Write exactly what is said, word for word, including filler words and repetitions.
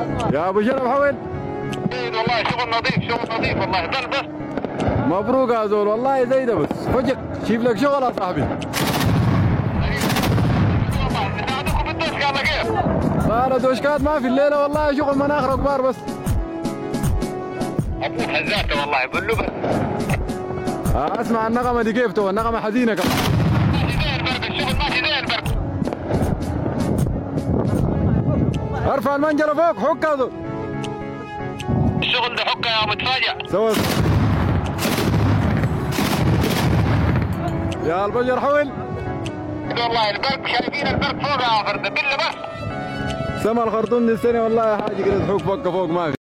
يا ابو شرف حول. والله شغل نظيف شغل نظيف والله بل بس. مبروك يا زول والله زي ده بس فجأة شيف لك شغل يا صاحبي. والله انت عندكم بالدوش قال كيف؟ صار دوشكات ما في الليله والله شغل مناخر كبار بس. ابوك هزاته والله بقول بس. آه اسمع النغمه دي كيف تو النغمه حزينه كمان. ماشي زي البرد الشغل ماشي زي البرد. ارفع المنجله فوق حك يا زول. الشغل ده حكه يا متفاجئ. سوا يا البجر حول. والله البرد شايفين البرد فوق يا فرد بالله بس. سما الخرطوم دي السنه والله حاجه كده تحوك فوق فوق ما في.